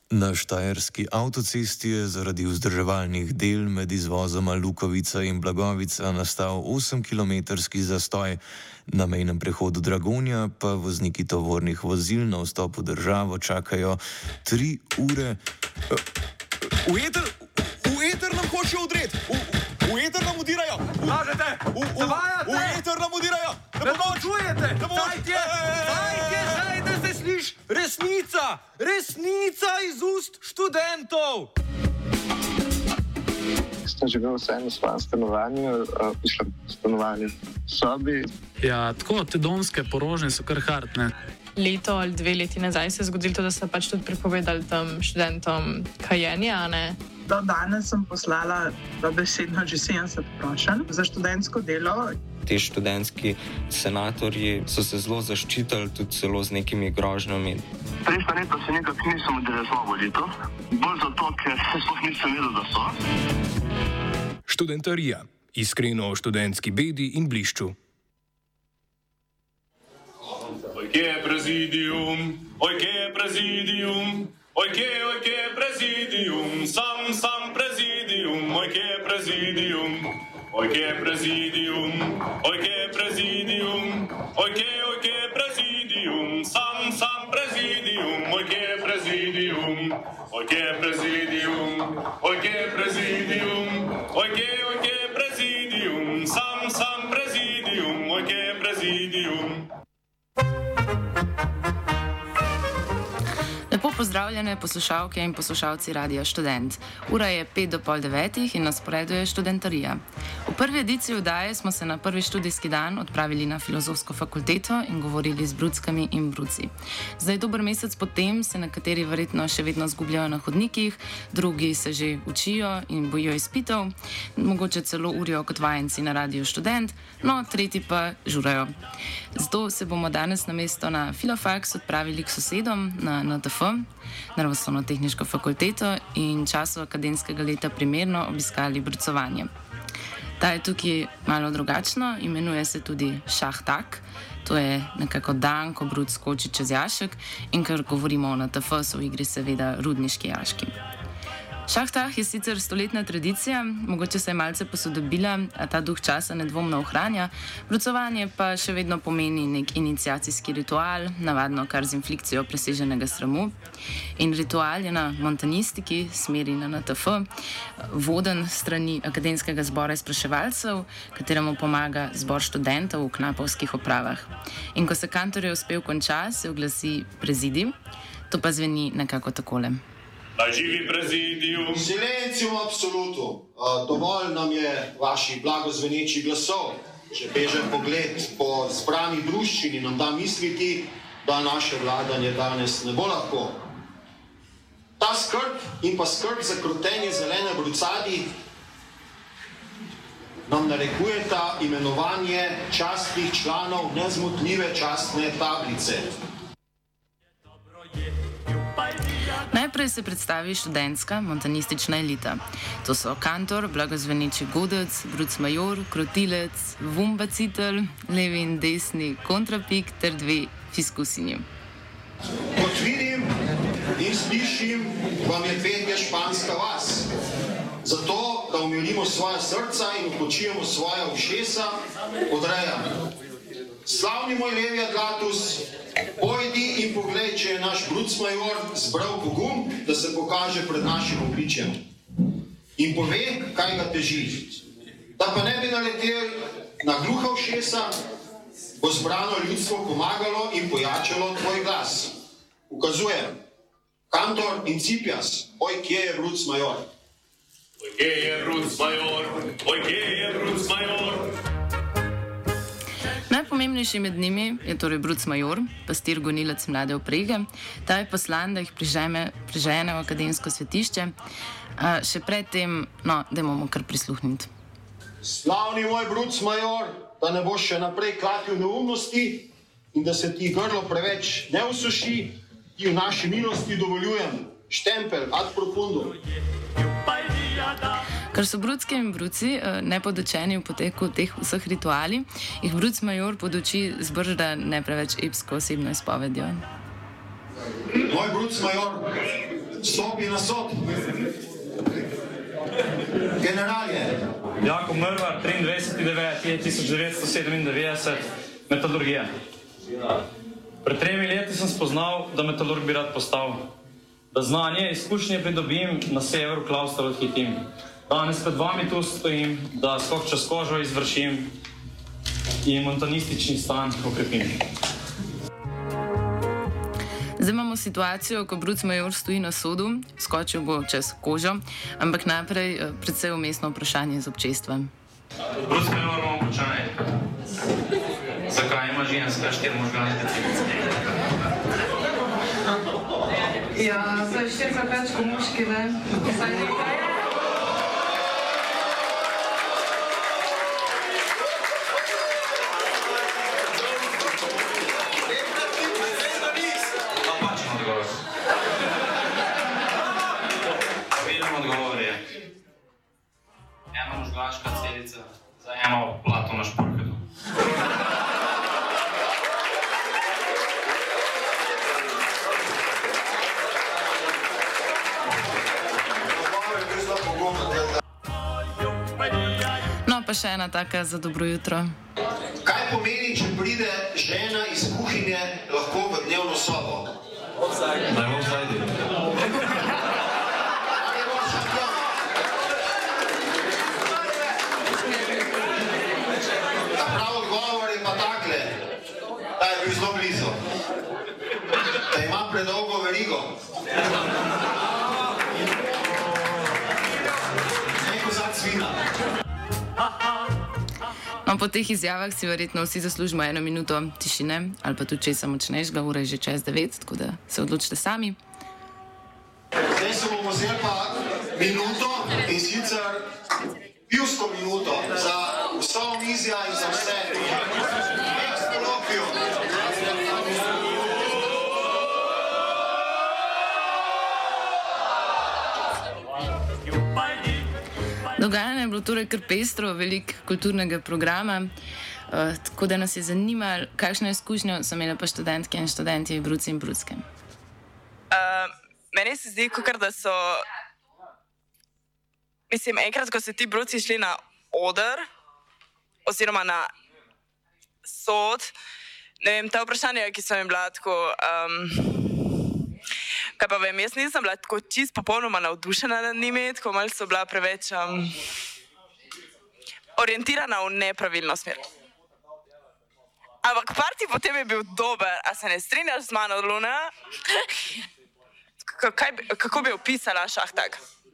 Na štajerski avtocesti je zaradi vzdrževalnih del med izvozoma Lukovica in Blagovica nastal 8-kilometrski zastoj. Na mejnem prehodu Dragonja pa vozniki tovornih vozil na vstop v državo čakajo 3 ure. V eter nam hočejo vdreti! V eter nam udirajo! Lažete! Zavajate! V eter nam udirajo! Ne počujete! Dajte, da se sliši resnica! Resnica iz ust študentov! Sem živel vseeno v svojem stanovanju, sobi. Ja, tako, te domske porožne so kar hardne. Leto ali 2 leti nazaj se je zgodilo to, da so pač tudi prepovedali tam študentom kajenje, a ne? Do danes sem poslala dobesedno že 70 prošenj za študentsko delo. Ti študentski senatorji so se zelo zaščitili, tudi celo z nekimi grožnjami. Prejšnja leta se nekako nisem udeležil volitev, bolj zato, ker se sploh nisem vedel, da so. Študentarija. Iskreno o študentski bedi in blišču. Kje je prezidium? Oj, kje je prezidium? Oj, kje je prezidium? Sam prezidium. Oj, kje je prezidium? Oj, kje je prezidium? Oj, kje je prezidium? Oj, kje je prezidium? Sam prezidium. Oj, kje je prezidium? Oj, kje je prezidium? Oj, kje je prezidium? Oj, kje je prezidium? Sam prezidium. Oj, kje je prezidium? Lepo pozdravljene poslušalke in poslušalci Radia Študent. Ura je 8:45 in na sporedu je študentarija. V prvi ediciji oddaje smo se na prvi študijski dan odpravili na Filozofsko fakulteto in govorili z bruckami in bruci. Zdaj, dober mesec potem, se nekateri verjetno še vedno zgubljajo na hodnikih, drugi se že učijo in bojijo izpitov, mogoče celo urijo kot vajenci na Radio Študent, no, tretji pa žurajo. Zato se bomo danes namesto na Filofaks odpravili k sosedom na NTF, Naravoslovno-tehniško fakulteto, in času akademskega leta primerno obiskali brucovanje. Ta je tukaj malo drugačno, imenuje se tudi šahtak. To je nekako dan, ko bruc skoči čez jašek, in ker govorimo o NTF, so v igri seveda rudniški jaški. Šahtah je sicer stoletna tradicija, mogoče se je malce posodobila, a ta duh časa nedvomno ohranja, brucovanje pa še vedno pomeni nek iniciacijski ritual, navadno kar z inflikcijo preseženega sramu. In ritual je na montanistiki, smeri na NTF, voden strani akademskega zbora izpraševalcev, kateremu pomaga zbor študentov v knapovskih opravah. In ko se kantorjev spev konča, se oglasi prezidij, to pa zveni nekako takole. Naj živi prezidium. Silencium absolutu. Dovolj nam je vaših blagozveneči glasov. Če bežen pogled po zbrani druščini nam da misliti, da naše vladanje danes ne bo lahko. Ta skrb in pa skrb za krotenje zelene brucadi nam narekujeta imenovanje častnih članov nezmotljive častne tablice. Najprej se predstavi študentska montanistična elita. To so kantor, blagozveneči godec, bruc major, krotilec, vumbacitelj, levi in desni kontrapik ter 2 fiskusinji. Kot vidim in slišim, vam je petje španska vas. Zato, da umirimo svoja srca in upočijemo svoja ušesa, odrejam. Slavni moj levi Adlatus, pojdi in poglej, če je naš bruc major zbral pogum, da se pokaže pred našim obličjem. In pove, kaj ga teži. Da pa ne bi naletel na gluha ušesa, bo zbrano ljudstvo pomagalo in pojačalo tvoj glas. Ukazujem, kantor Incipias, oj, kje je bruc major? Oj, kje je bruc major? Oj, kje je bruc major? Najpomembnejši med njimi je torej bruc major, pastir gonilec mlade oprege. Ta je poslan, da jih prižene v akademsko svetišče. Še predtem, no, dajmo mu kar prisluhniti. Slavni moj bruc major, da ne boš še naprej klatil neumnosti in da se ti grlo preveč ne usuši, ti v naši milosti dovoljujem štempelj ad profundo. Ker so brucke in bruci nepodočeni v poteku teh vseh rituali, jih bruc major poduči zbržda ne preveč epsko osebno izpovedjo. Moj bruc major, stopi na sod. Generalje. Jako Mrvar, 23.9.1997, metalurgija. Pred 3 leti sem spoznal, da metalurg bi rad postal. Da znanje, izkušnje pridobim, na severu Klaustra odhitim. Danes pred vami tu stojim, da skok čez kožo izvršim in montanistični stan okrepim. Zdaj imamo situacijo, ko Bruc Major stoji na sodu, skočil bo čez kožo, ampak najprej predvsej umestno vprašanje z občestvom. Bruc Major bomo počali. Zakaj ima ženska 4 možgane decilice? Ja, zdaj 4 več kot moški, ne? Saj nekaj. Možgaška celica za eno plato na šporketu. No, pa še ena taka za dobro jutro. Kaj pomeni, če pride žena iz kuhinje lahko v dnevno sobo? Da je offside. Zelo blizu. Da ima predolgo verigo. Neko zad svina. No, po teh izjavah si verjetno vsi zaslužimo 1 minuto tišine, ali pa tudi česa močnejšega, ura je že čez 9, tako da se odločite sami. Zdaj se bomo vzeli pa minuto in sicer pivsko minuto za vsa omizja in za vse. Dogajanje je bilo torej kar pestro, veliko kulturnega programa, tako da nas je zanimalo, kakšno izkušnjo so imeli pa študentke in študenti, bruci in brucke. Meni se zdi, da so, mislim, enkrat, ko so ti bruci šli na oder, oziroma na sod, ne vem, ta vprašanja, ki so jim bila tako, kaj pa vem, jaz nisem bila tako čist popolnoma navdušena nad njimi, tako malo so bila preveč orientirana v nepravilno smer. Ampak parti potem je bil dober, a se ne strinjaš z mano, Luna? Kako bi opisala šahtak?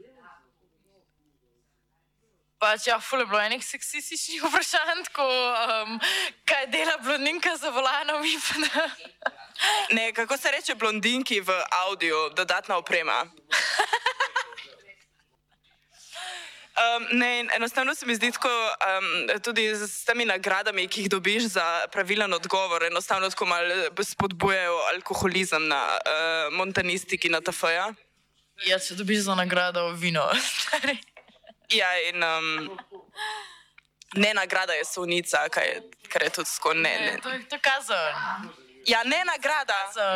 Pač ja, ful je bilo enih seksističnih vprašanj, tako kaj dela blondinka za volanom in pa da... Ne, kako se reče blondinki v audio, dodatna oprema? Ne, enostavno se mi zdi tako, tudi s temi nagradami, ki jih dobiš za pravilen odgovor, enostavno tako malo spodbujajo alkoholizem na montanistiki na TF-ja. Ja, če dobiš za nagrado vino. Ja, in ne nagrada je solnica, kar je tudi tako ne. To je kazen. Ja, ne nagrada.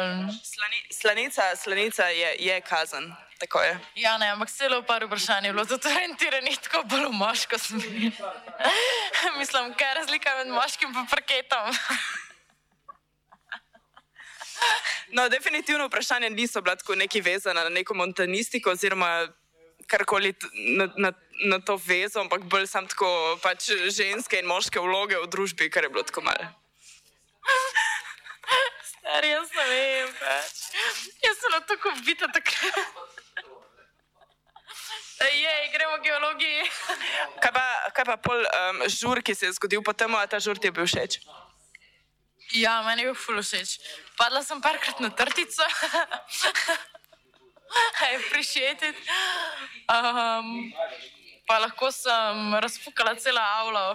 Slanica je kazen, tako je. Ja, ne, ampak celo par vprašanj je bilo tudi orientiranih tako bolj v moško smer. Mislim, kaj je razlika med moškim pa parketom? No, definitivno vprašanja niso bila tako neki vezana na neko montanistiko oziroma karkoli na to vezo, ampak bolj sam tako pač ženske in moške vloge v družbi, kar je bilo tako malo. Stari, jaz ne vem, pač. Jaz sem na tako bita takrat. Jej, gremo v geologiji. Kaj pa pol žur, ki se je zgodil po temu, a ta žur ti je bil všeč? Ja, meni je bil ful všeč. Padla sem parkrat na trtico. I appreciate it. Pa lahko sem razfukala cela avlo.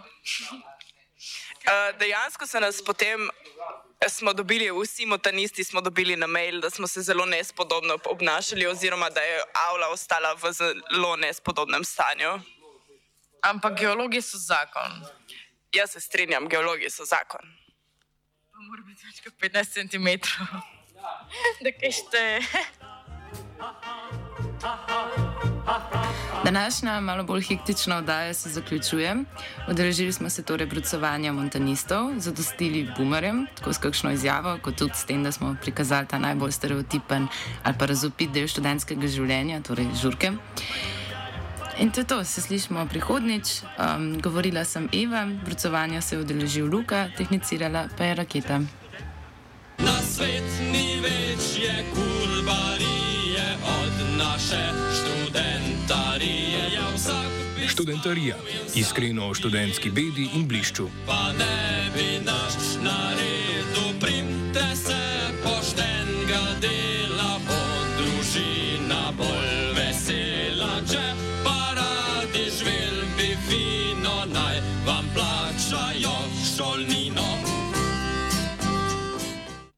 Dejansko se nas potem, smo dobili, vsi montanisti smo dobili na mail, da smo se zelo nespodobno obnašali oziroma da je avla ostala v zelo nespodobnem stanju. Ampak geologi so zakon. Jaz se strinjam, geologi so zakon. Pa mora biti več kot 15 centimetrov. Da kaj šteje. Današnja malo bolj hektična oddaja se zaključuje. Udeležili smo se torej brucovanja montanistov, zadostili boomerjem, tako s kakšno izjavo, kot tudi s tem, da smo prikazali ta najbolj stereotipen ali pa razvpit del študentskega življenja, torej žurke. In to je to, se slišimo prihodnič. Govorila sem Eva, brucovanja se je udeležil Luka, tehnicirala pa je Raketa. Na svet ni večje kurbarije od naše študentarije. Študentarija, iskreno o študentski bedi in blišču. Pa ne bi naš naredil.